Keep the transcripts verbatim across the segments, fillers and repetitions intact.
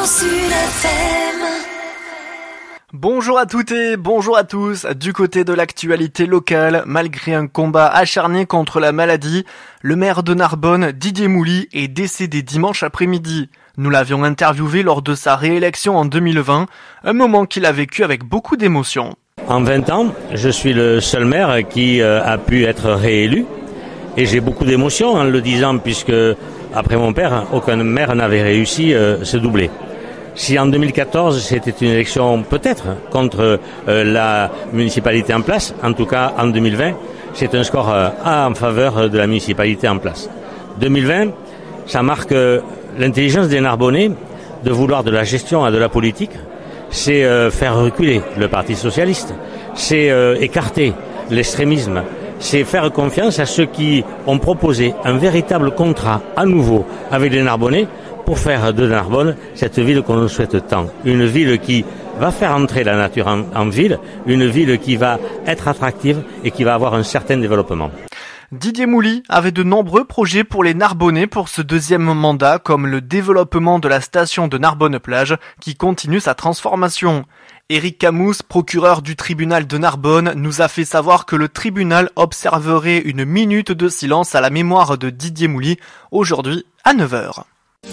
Grand Sud F M. Bonjour à toutes et bonjour à tous. Du côté de l'actualité locale, malgré un combat acharné contre la maladie, le maire de Narbonne, Didier Mouly, est décédé dimanche après-midi. Nous l'avions interviewé lors de sa réélection en deux mille vingt, un moment qu'il a vécu avec beaucoup d'émotion. En vingt ans, je suis le seul maire qui a pu être réélu et j'ai beaucoup d'émotions en le disant puisque après mon père, aucun maire n'avait réussi à se doubler. Si en deux mille quatorze, c'était une élection peut-être contre euh, la municipalité en place, en tout cas en deux mille vingt, c'est un score euh, en faveur de la municipalité en place. deux mille vingt, ça marque euh, l'intelligence des Narbonnais de vouloir de la gestion à de la politique. C'est euh, faire reculer le Parti socialiste, c'est euh, écarter l'extrémisme, c'est faire confiance à ceux qui ont proposé un véritable contrat à nouveau avec les Narbonnais pour faire de Narbonne cette ville qu'on nous souhaite tant. Une ville qui va faire entrer la nature en, en ville, une ville qui va être attractive et qui va avoir un certain développement. Didier Mouly avait de nombreux projets pour les Narbonnais pour ce deuxième mandat, comme le développement de la station de Narbonne-Plage qui continue sa transformation. Éric Camous, procureur du tribunal de Narbonne, nous a fait savoir que le tribunal observerait une minute de silence à la mémoire de Didier Mouly aujourd'hui à neuf heures.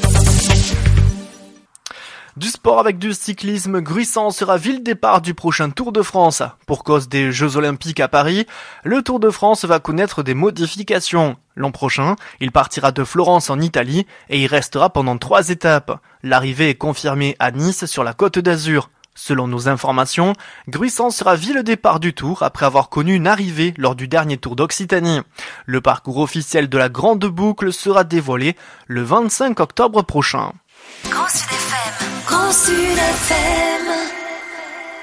Du sport avec du cyclisme, Gruissan sera ville départ du prochain Tour de France. Pour cause des Jeux Olympiques à Paris, le Tour de France va connaître des modifications. L'an prochain, il partira de Florence en Italie et y restera pendant trois étapes. L'arrivée est confirmée à Nice sur la Côte d'Azur. Selon nos informations, Gruissan sera ville départ du Tour après avoir connu une arrivée lors du dernier Tour d'Occitanie. Le parcours officiel de la Grande Boucle sera dévoilé le vingt-cinq octobre prochain. Grand Sud F M. Grand Sud F M.